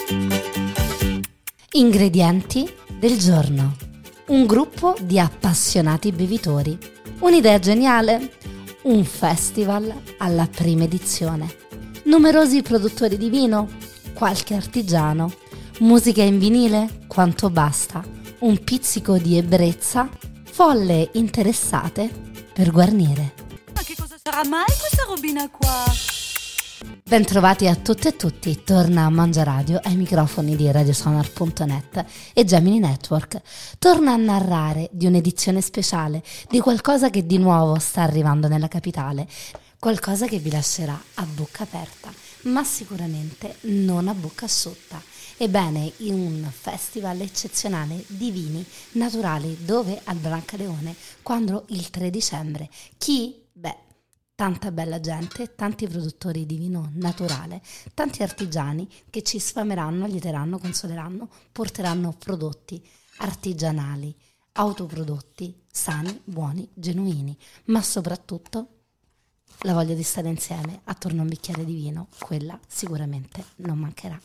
Ingredienti del giorno. Un gruppo di appassionati bevitori. Un'idea geniale? Un festival alla prima edizione. Numerosi produttori di vino? Qualche artigiano? Musica in vinile? Quanto basta? Un pizzico di ebbrezza? Folle interessate per guarnire. Ma che cosa sarà mai questa robina qua? Bentrovati a tutte e tutti, torna a Mangia Radio ai microfoni di radiosonar.net e Gemini Network. Torna a narrare di un'edizione speciale, di qualcosa che di nuovo sta arrivando nella capitale, qualcosa che vi lascerà a bocca aperta, ma sicuramente non a bocca asciutta. Ebbene, in un festival eccezionale di vini naturali dove al Brancaleone, quando il 3 dicembre, chi? Tanta bella gente, tanti produttori di vino naturale, tanti artigiani che ci sfameranno, liederanno, consoleranno, porteranno prodotti artigianali, autoprodotti, sani, buoni, genuini, ma soprattutto la voglia di stare insieme attorno a un bicchiere di vino, quella sicuramente non mancherà.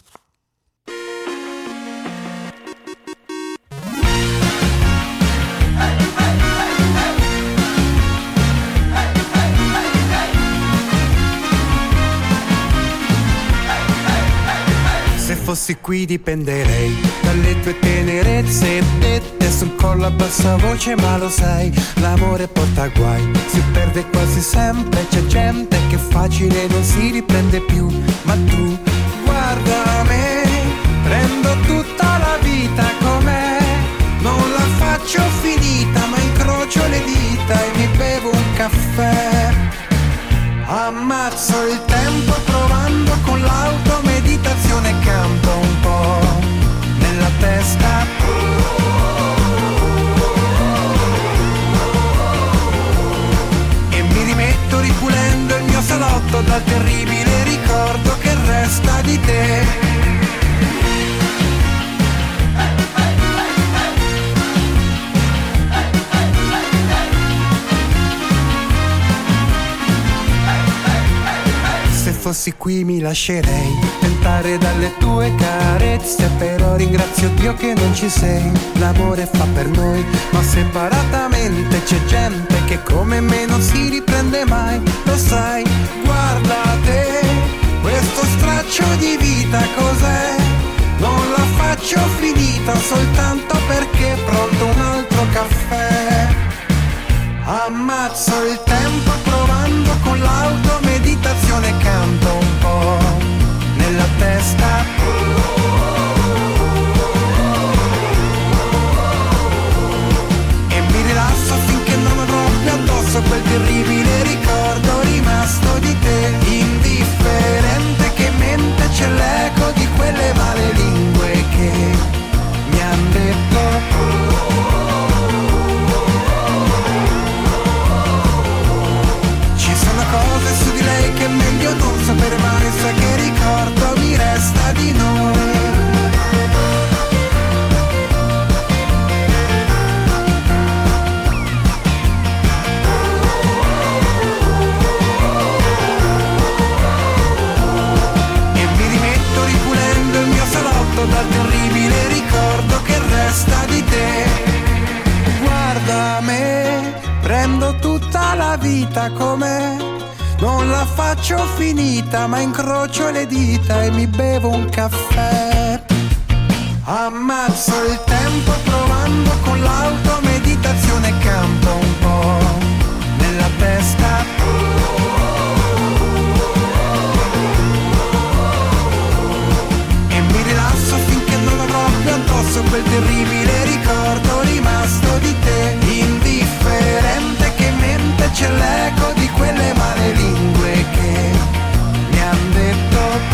Se fossi qui dipenderei dalle tue tenerezze dette sul collo a bassa voce, ma lo sai, l'amore porta guai, si perde quasi sempre, c'è gente che facile non si riprende più, ma tu guarda me, prendo tutta la vita com'è, non la faccio finita, ma incrocio le dita e mi bevo un caffè, ammazzo il tempo provando con l'automeditazione, canto un po' nella testa, e mi rimetto ripulendo il mio salotto dal terribile ricordo che resta di te. Se fossi qui mi lascerei tentare dalle tue carezze, però ringrazio Dio che non ci sei. L'amore fa per noi, ma separatamente c'è gente che come me non si riprende mai. Lo sai, guarda te, questo straccio di vita cos'è? Non la faccio finita soltanto perché è pronto un altro caffè. Ammazzo il tempo provando con l'automeditazione, canto un po' nella testa, e mi rilasso finché non avrò più addosso quel terribile ricordo rimasto di te, indifferente che mente c'è l'eco di quelle male lingue che mi han detto. Cose su di lei che è meglio non sapere mai, sa che ricordo mi resta di noi. E mi rimetto ripulendo il mio salotto dal terribile ricordo che resta di te. Guarda me, prendo tutta la vita com'è, non la faccio finita, ma incrocio le dita e mi bevo un caffè. Ammazzo il tempo provando con l'automeditazione, canto un po' nella testa, e mi rilasso finché non avrò più addosso quel terribile ricordo rimasto di te, indifferente che mente c'è l'eco di quelle male lingue che mi han detto.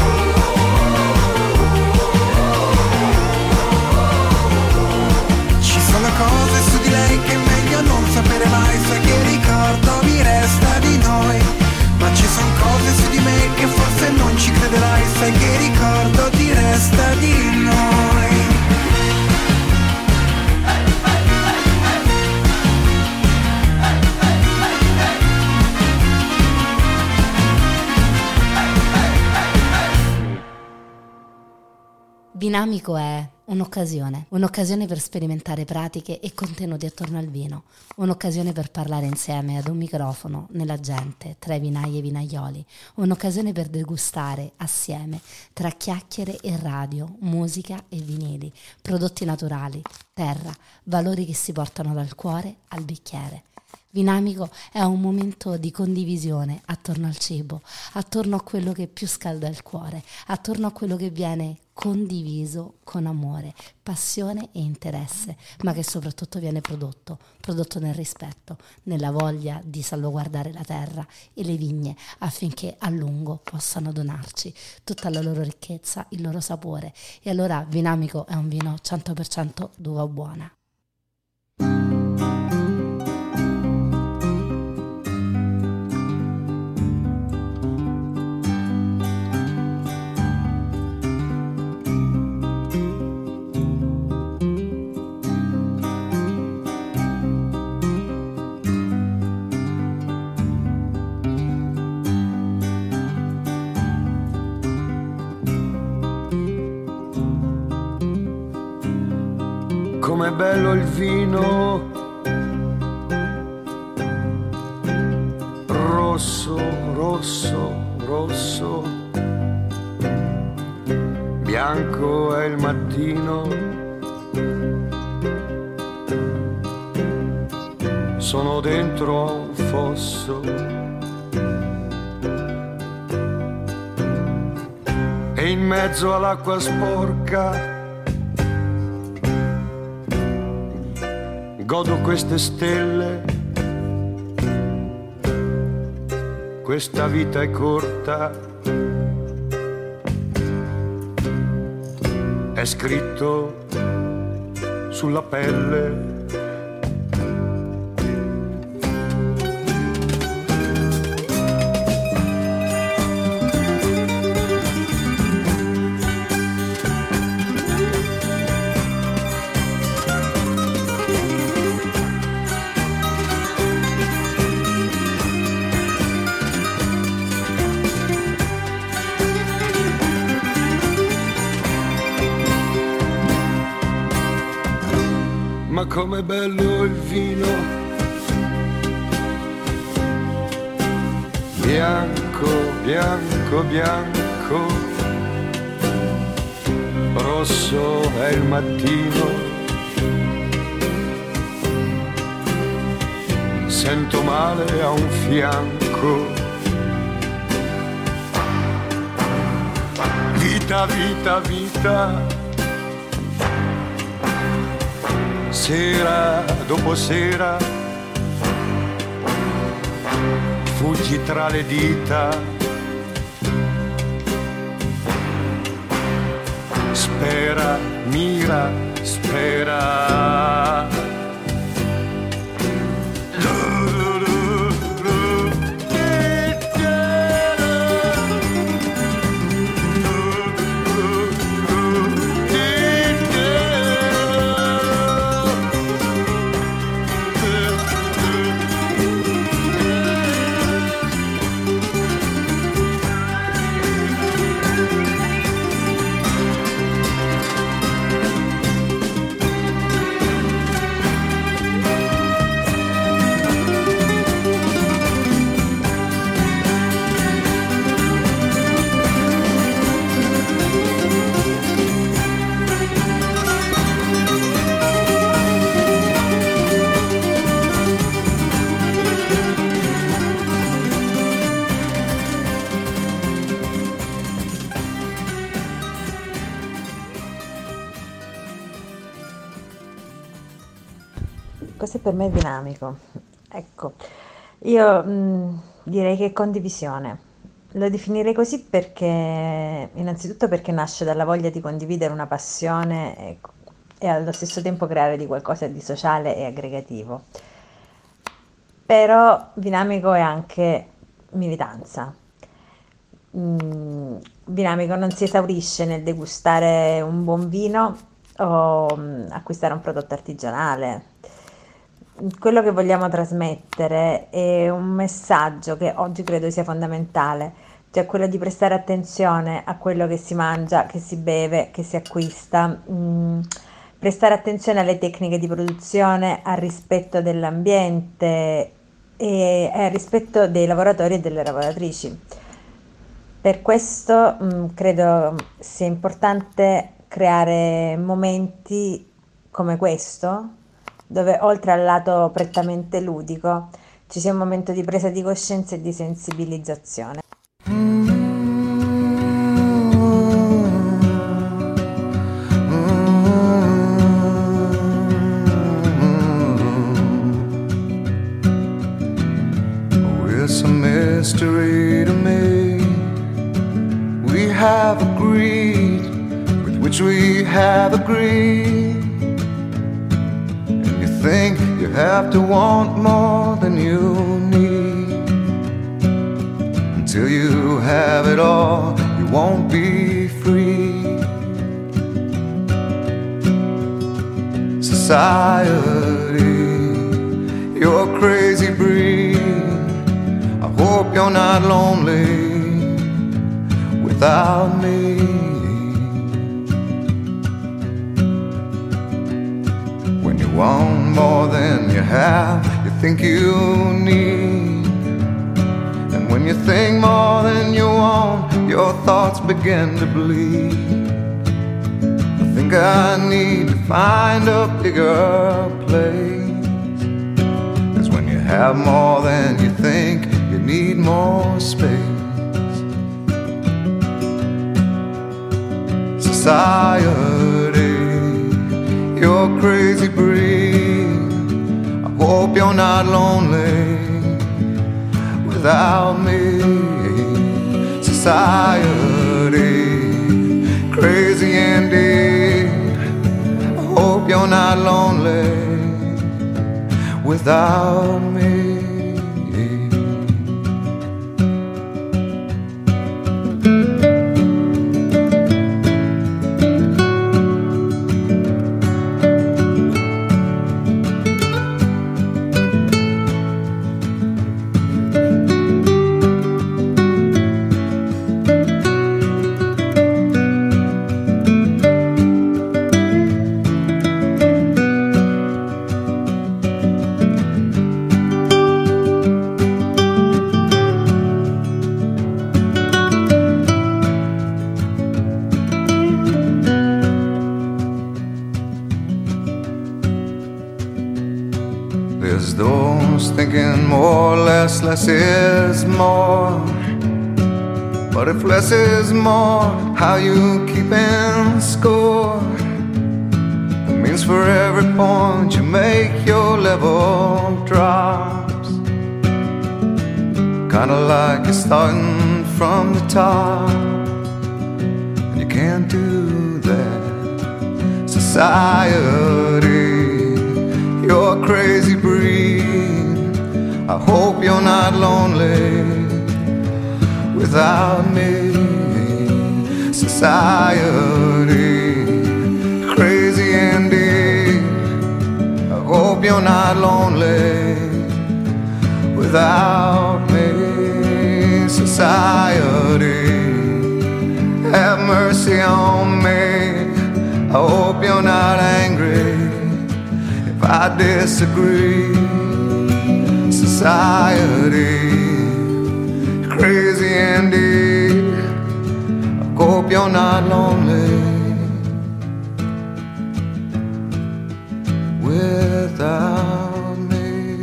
Ci sono cose su di lei che è meglio non sapere mai, sai che ricordo mi resta di noi. Vinamico è un'occasione per sperimentare pratiche e contenuti attorno al vino, un'occasione per parlare insieme ad un microfono, nella gente, tra i vinai e i vinaioli, un'occasione per degustare assieme, tra chiacchiere e radio, musica e vinili, prodotti naturali, terra, valori che si portano dal cuore al bicchiere. Vinamico è un momento di condivisione attorno al cibo, attorno a quello che più scalda il cuore, attorno a quello che viene condiviso con amore, passione e interesse, ma che soprattutto viene prodotto nel rispetto, nella voglia di salvaguardare la terra e le vigne affinché a lungo possano donarci tutta la loro ricchezza, il loro sapore. E allora Vinamico è un vino 100% d'uva buona. Com'è bello il vino rosso, rosso, rosso, bianco è il mattino, sono dentro a un fosso e in mezzo all'acqua sporca godo queste stelle, questa vita è corta, è scritto sulla pelle. Ma com'è bello il vino bianco, bianco, bianco, rosso è il mattino, sento male a un fianco, vita, vita, vita, sera dopo sera, fuggi tra le dita, spera, mira, spera. Cos'è per me dinamico? Ecco, io direi che è condivisione. Lo definirei così perché, innanzitutto perché nasce dalla voglia di condividere una passione e allo stesso tempo creare di qualcosa di sociale e aggregativo. Però dinamico è anche militanza. Dinamico non si esaurisce nel degustare un buon vino o acquistare un prodotto artigianale. Quello che vogliamo trasmettere è un messaggio che oggi credo sia fondamentale, cioè quello di prestare attenzione a quello che si mangia, che si beve, che si acquista, prestare attenzione alle tecniche di produzione, al rispetto dell'ambiente e al rispetto dei lavoratori e delle lavoratrici. Per questo, credo sia importante creare momenti come questo, dove oltre al lato prettamente ludico ci sia un momento di presa di coscienza e di sensibilizzazione. It's a mystery to me. We have agreed with which we have agreed. And you think you have to want more than you need. Until you have it all, you won't be free. Society, you're crazy breed. I hope you're not lonely without me. When you want more than you have, you think you need. And when you think more than you want, your thoughts begin to bleed. I think I need to find a bigger place. 'Cause when you have more than you think, you need more space. Society, you're crazy breed. I hope you're not lonely without me. Society, crazy indeed. I hope you're not lonely without me. There's those thinking more, less is more. But if less is more, how you keeping score? It means for every point you make, your level drops. Kinda like you're starting from the top, and you can't do that. Society, you're a crazy breed. I hope you're not lonely without me. Society, crazy indeed. I hope you're not lonely without me. Society, have mercy on me. I hope you're not angry if I disagree. Society, crazy indeed. I hope you're not lonely without me.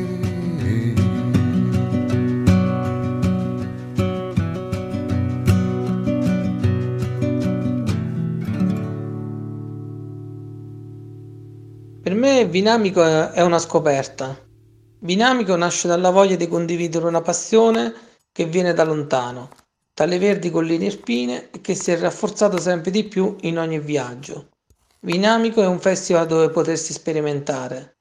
Per me Vinamico è una scoperta. Vinamico nasce dalla voglia di condividere una passione che viene da lontano, dalle verdi colline irpine e che si è rafforzato sempre di più in ogni viaggio. Vinamico è un festival dove potersi sperimentare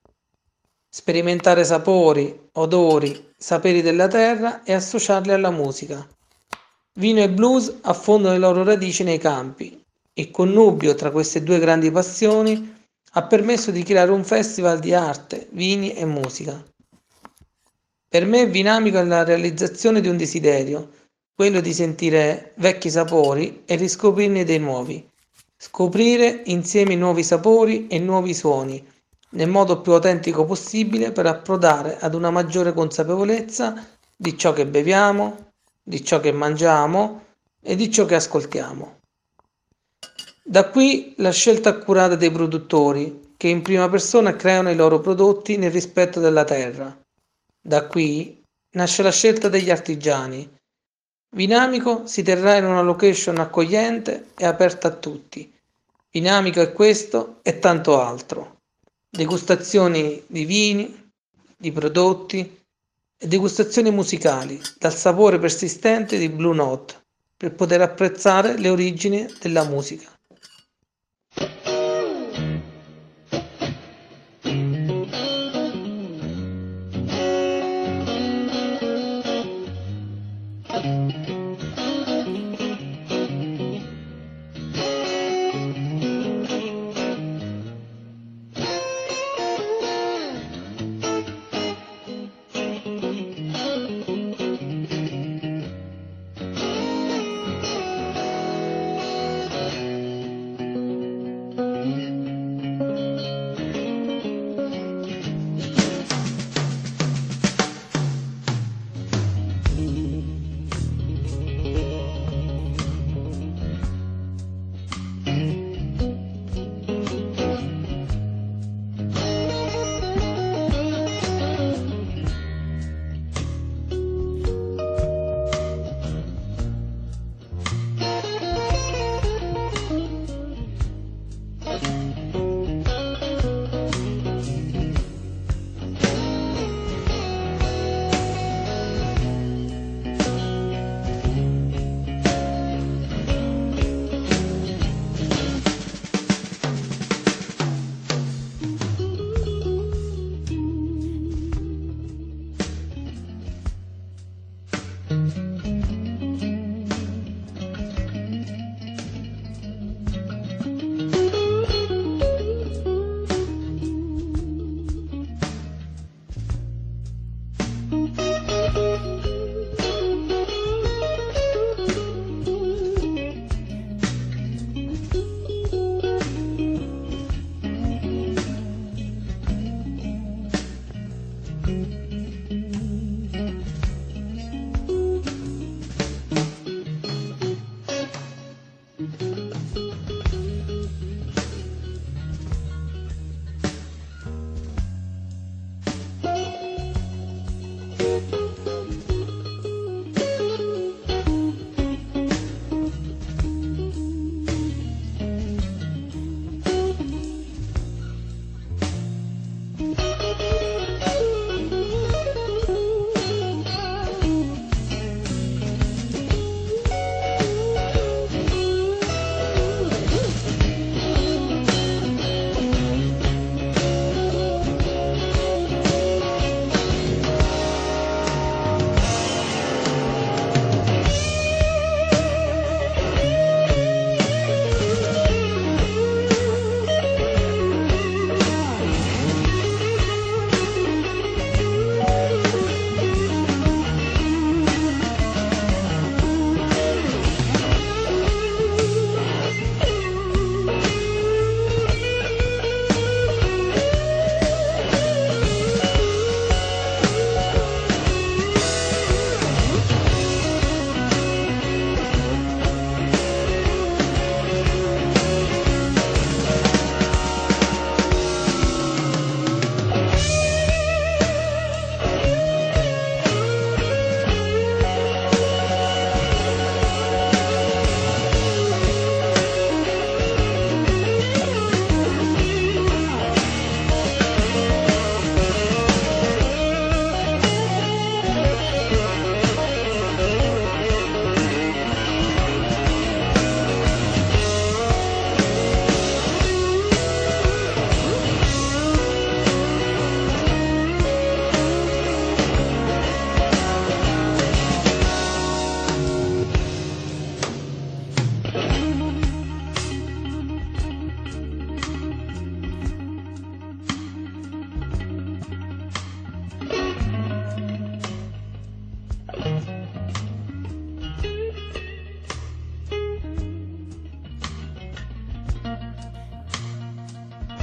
sapori, odori, saperi della terra e associarli alla musica. Vino e blues affondano le loro radici nei campi. Il connubio tra queste due grandi passioni ha permesso di creare un festival di arte, vini e musica. Per me Vinamico è la realizzazione di un desiderio, quello di sentire vecchi sapori e riscoprirne dei nuovi, scoprire insieme nuovi sapori e nuovi suoni, nel modo più autentico possibile per approdare ad una maggiore consapevolezza di ciò che beviamo, di ciò che mangiamo e di ciò che ascoltiamo. Da qui la scelta accurata dei produttori che in prima persona creano i loro prodotti nel rispetto della terra. Da qui nasce la scelta degli artigiani. Vinamico si terrà in una location accogliente e aperta a tutti. Vinamico è questo e tanto altro. Degustazioni di vini, di prodotti e degustazioni musicali dal sapore persistente di Blue Note per poter apprezzare le origini della musica.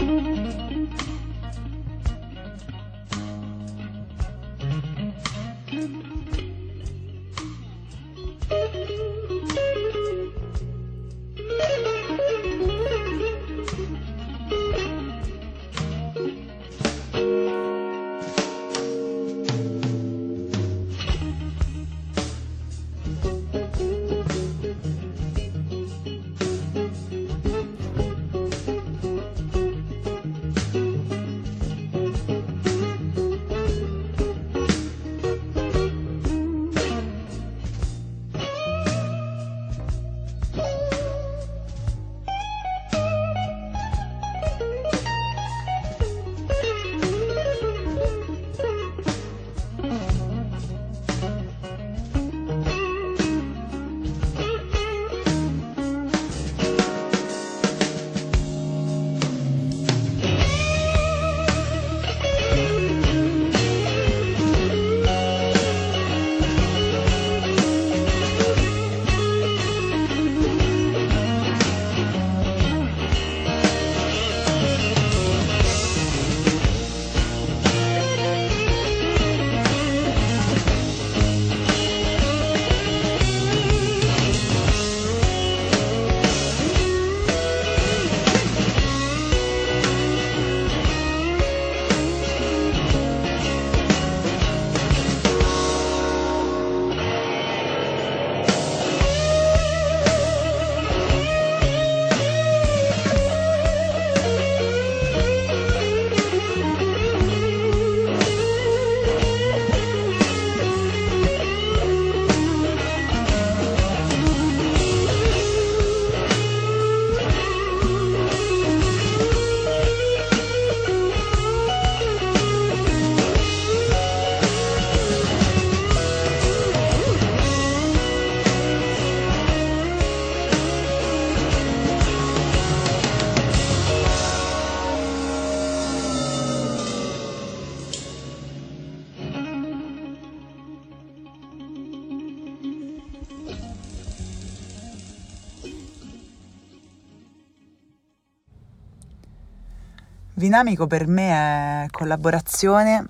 Vinamico per me è collaborazione,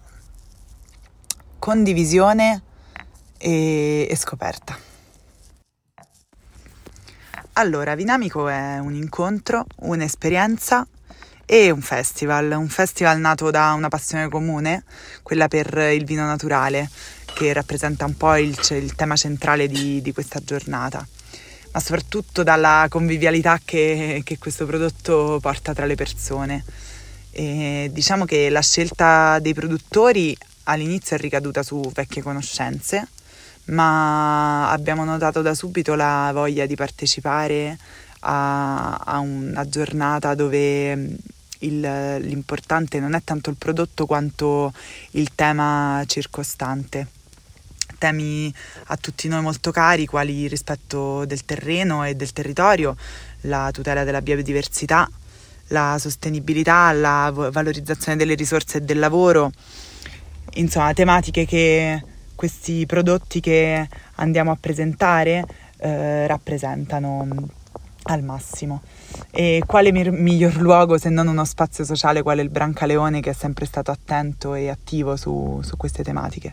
condivisione e scoperta. Allora, Vinamico è un incontro, un'esperienza e un festival nato da una passione comune, quella per il vino naturale, che rappresenta un po' il tema centrale di questa giornata, ma soprattutto dalla convivialità che questo prodotto porta tra le persone. E diciamo che la scelta dei produttori all'inizio è ricaduta su vecchie conoscenze, ma abbiamo notato da subito la voglia di partecipare a una giornata dove l'importante non è tanto il prodotto quanto il tema circostante. Temi a tutti noi molto cari, quali il rispetto del terreno e del territorio, la tutela della biodiversità, la sostenibilità, la valorizzazione delle risorse e del lavoro, insomma tematiche che questi prodotti che andiamo a presentare rappresentano al massimo. E quale miglior luogo se non uno spazio sociale quale il Brancaleone, che è sempre stato attento e attivo su queste tematiche.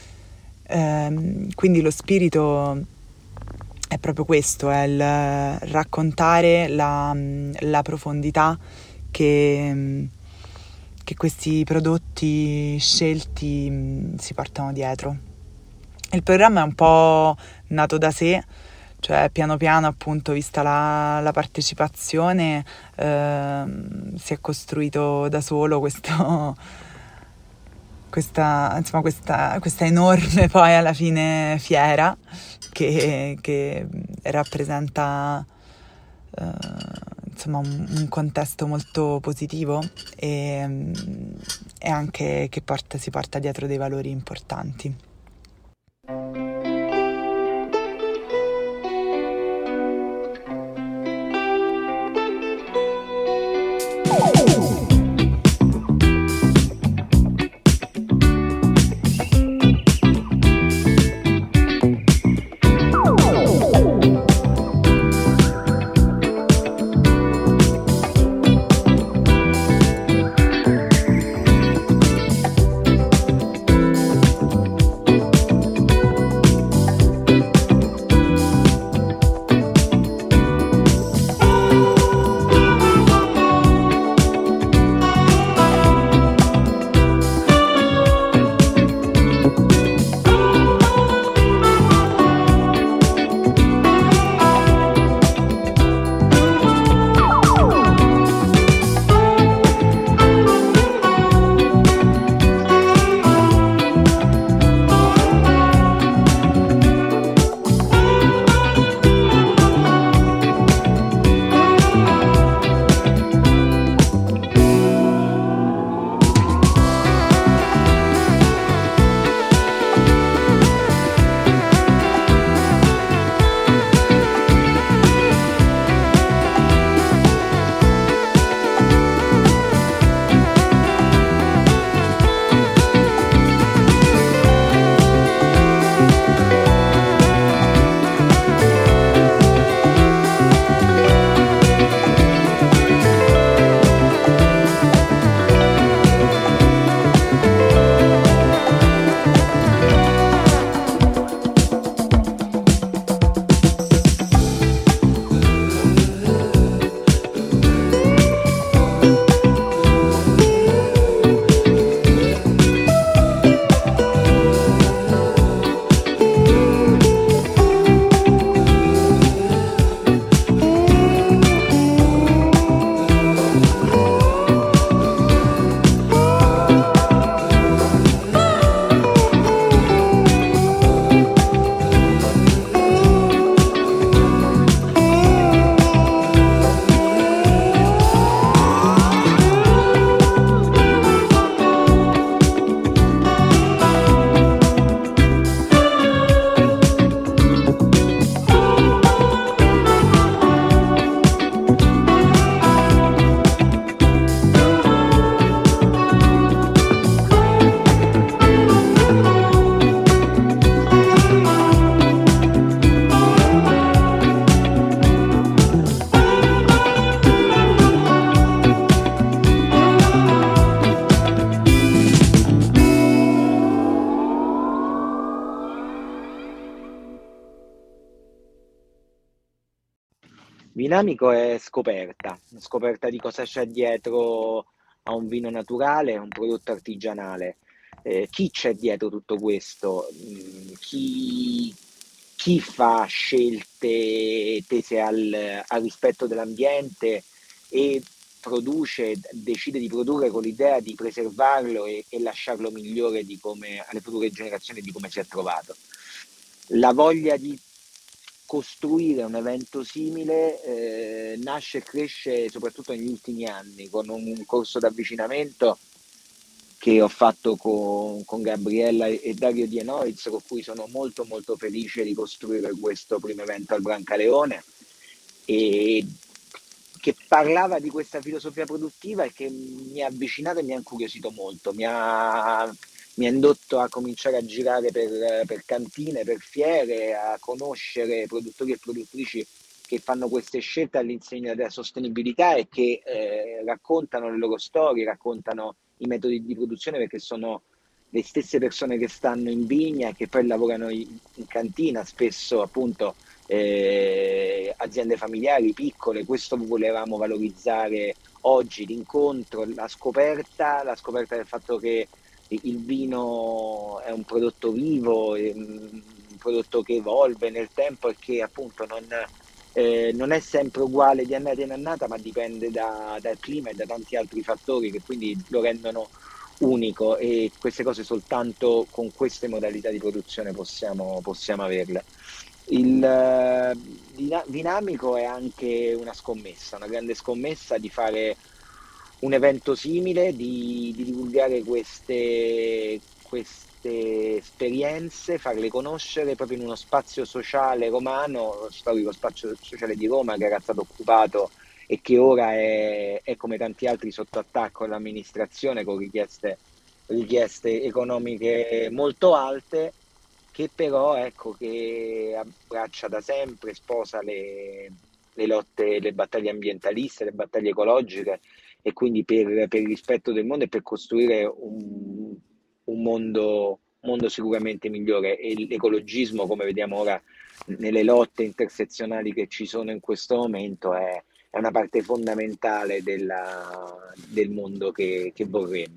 Quindi lo spirito è proprio questo, è il raccontare la profondità che questi prodotti scelti si portano dietro. Il programma è un po' nato da sé, cioè piano piano, appunto, vista la partecipazione, si è costruito da solo questa enorme poi alla fine fiera che rappresenta insomma un contesto molto positivo e anche che si porta dietro dei valori importanti. Dinamico è scoperta di cosa c'è dietro a un vino naturale, a un prodotto artigianale. Chi c'è dietro tutto questo? Chi fa scelte tese al rispetto dell'ambiente e decide di produrre con l'idea di preservarlo e lasciarlo migliore di come alle future generazioni di come si è trovato. La voglia di costruire un evento simile nasce e cresce soprattutto negli ultimi anni con un corso d'avvicinamento che ho fatto con Gabriella e Dario Dienoiz, con cui sono molto molto felice di costruire questo primo evento al Brancaleone, e che parlava di questa filosofia produttiva e che mi ha avvicinato e mi ha incuriosito molto, mi ha indotto a cominciare a girare per cantine, per fiere, a conoscere produttori e produttrici che fanno queste scelte all'insegna della sostenibilità e che raccontano le loro storie, raccontano i metodi di produzione, perché sono le stesse persone che stanno in vigna e che poi lavorano in cantina, spesso appunto aziende familiari piccole. Questo volevamo valorizzare oggi, l'incontro, la scoperta del fatto che il vino è un prodotto vivo, un prodotto che evolve nel tempo e che appunto non è sempre uguale di annata in annata, ma dipende dal clima e da tanti altri fattori che quindi lo rendono unico, e queste cose soltanto con queste modalità di produzione possiamo averle. Il dinamico è anche una grande scommessa di fare un evento simile, di divulgare queste esperienze, farle conoscere proprio in uno spazio sociale romano, lo storico spazio sociale di Roma, che era stato occupato e che ora è come tanti altri sotto attacco all'amministrazione, con richieste economiche molto alte, che però che abbraccia da sempre, sposa le lotte, le battaglie ambientaliste, le battaglie ecologiche, e quindi per il rispetto del mondo e per costruire un mondo sicuramente migliore. E l'ecologismo, come vediamo ora nelle lotte intersezionali che ci sono in questo momento, è una parte fondamentale del mondo che vorremmo.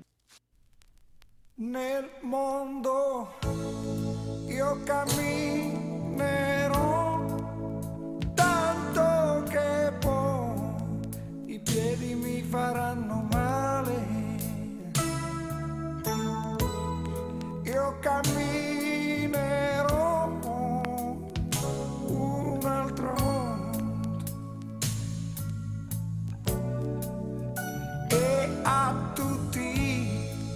Nel mondo io camminerò tanto che poi i piedi mi faranno male. Io camminerò un altro mondo e a tutti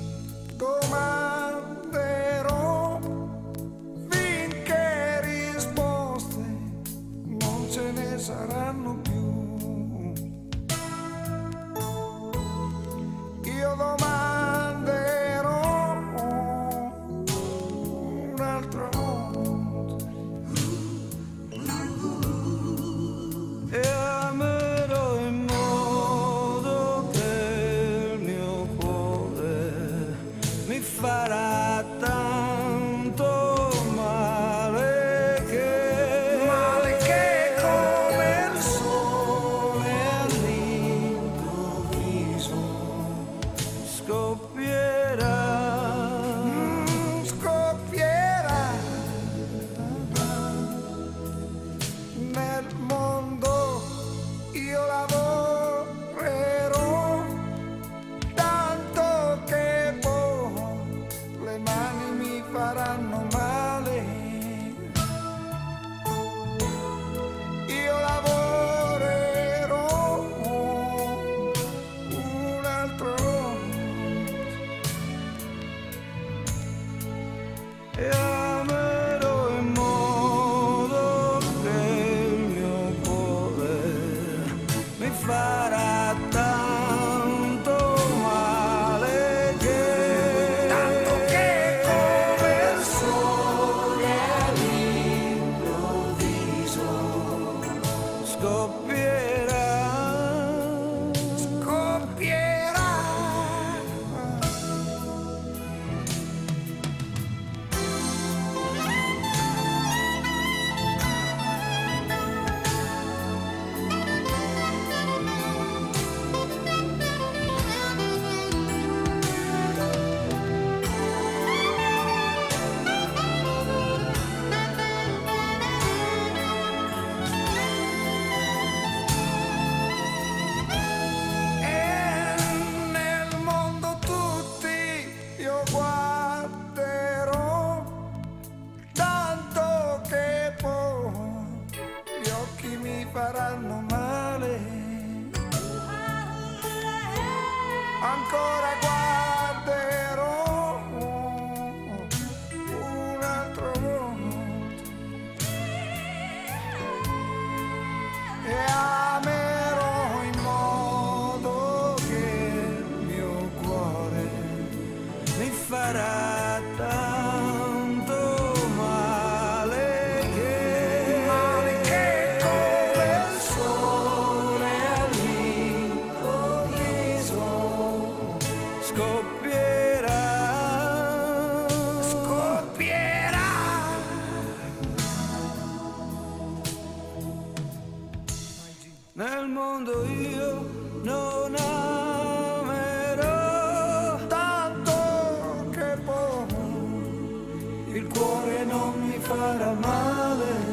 domanderò finché risposte non ce ne saranno più. Io domanderò un altro mondo e amerò in modo che il mio cuore mi farà tanto male che come il sole all'improvviso scoppierà. Nel mondo io lavorerò tanto che poi le mani mi faranno male. Io lavorerò un altro e amerò in modo che il mio cuore mi farà tanto male che come il sole all'improvviso scoppierà. ancora guarderò un altro volto e amerò in modo che il mio cuore mi farà tanto male che come il sole all'improvviso scoppierà nel mondo. Io non amerò tanto che poi il cuore non mi farà male.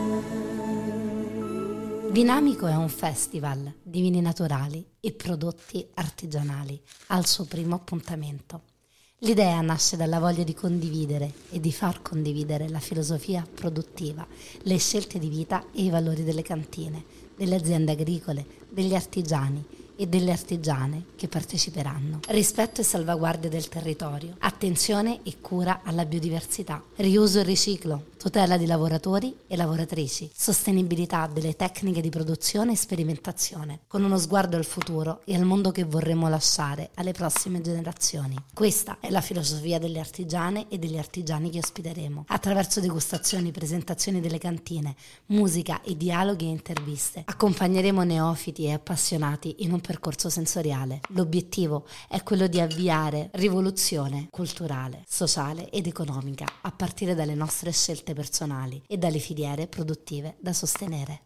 Vinamico è un festival di vini naturali e prodotti artigianali al suo primo appuntamento. L'idea nasce dalla voglia di condividere e di far condividere la filosofia produttiva, le scelte di vita e i valori delle cantine, delle aziende agricole, degli artigiani e delle artigiane che parteciperanno. Rispetto e salvaguardia del territorio, attenzione e cura alla biodiversità, riuso e riciclo, tutela di lavoratori e lavoratrici, sostenibilità delle tecniche di produzione e sperimentazione, con uno sguardo al futuro e al mondo che vorremmo lasciare alle prossime generazioni. Questa è la filosofia delle artigiane e degli artigiani che ospiteremo, attraverso degustazioni, presentazioni delle cantine, musica e dialoghi e interviste. Accompagneremo neofiti e appassionati in un percorso sensoriale. L'obiettivo è quello di avviare rivoluzione culturale, sociale ed economica a partire dalle nostre scelte personali e dalle filiere produttive da sostenere.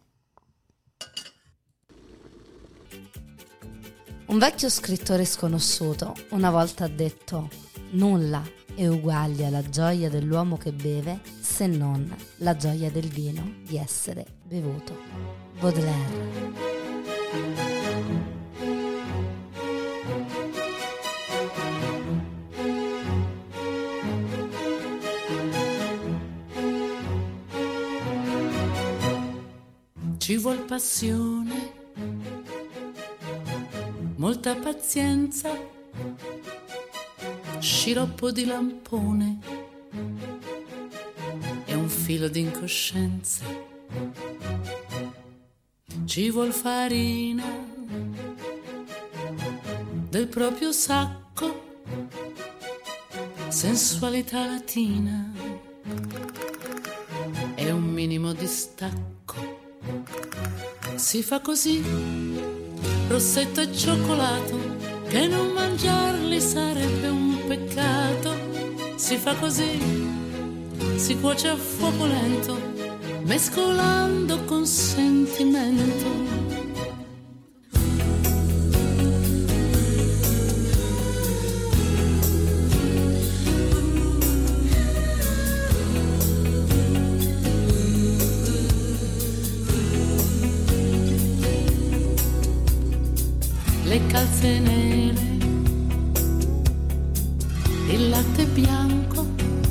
Un vecchio scrittore sconosciuto una volta ha detto: nulla è uguale alla gioia dell'uomo che beve se non la gioia del vino di essere bevuto. Baudelaire. Ci vuol passione, molta pazienza, sciroppo di lampone e un filo di incoscienza. Ci vuol farina del proprio sacco, sensualità latina e un minimo di stacco. Si fa così, rossetto e cioccolato, che non mangiarli sarebbe un peccato. Si fa così, si cuoce a fuoco lento, mescolando con sentimento. Le calze nere, il latte bianco,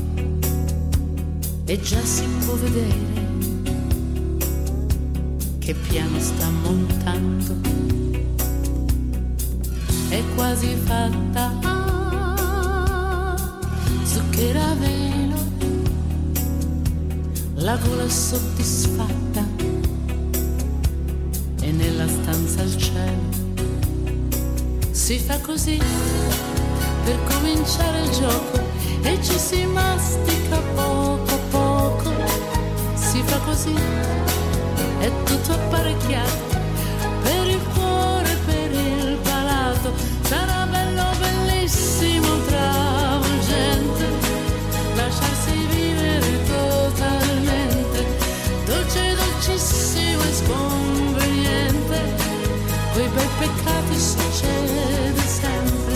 e già si può vedere che piano sta montando. È quasi fatta, zucchera a velo, la gola soddisfatta, e nella stanza al cielo. Si fa così per cominciare il gioco e ci si mastica poco a poco. Si fa così, è tutto apparecchiato per il cuore e per il palato. Sarà bello, bellissimo, travolgente lasciarsi vivere totalmente, dolce, dolcissimo e sconveniente. Quei bei peccati succede sempre.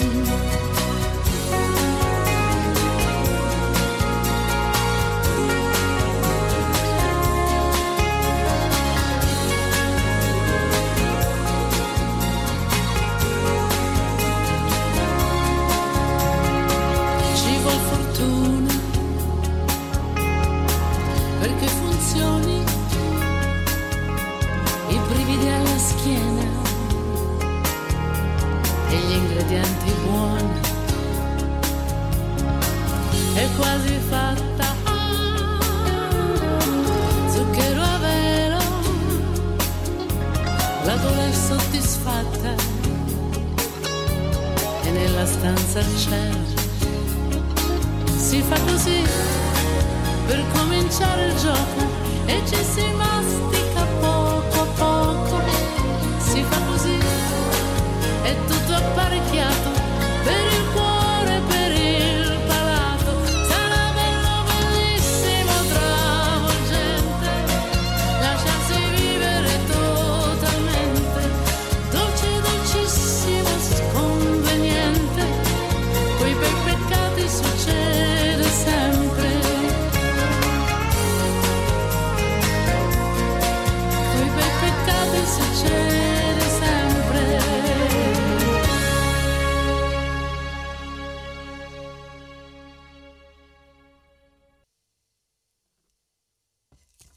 Ci vuol fortuna perché funzioni, i brividi alla schiena ingredienti buoni, è quasi fatta, zucchero a velo, la gola è soddisfatta e nella stanza al cielo. Si fa così per cominciare il gioco e ci si mastica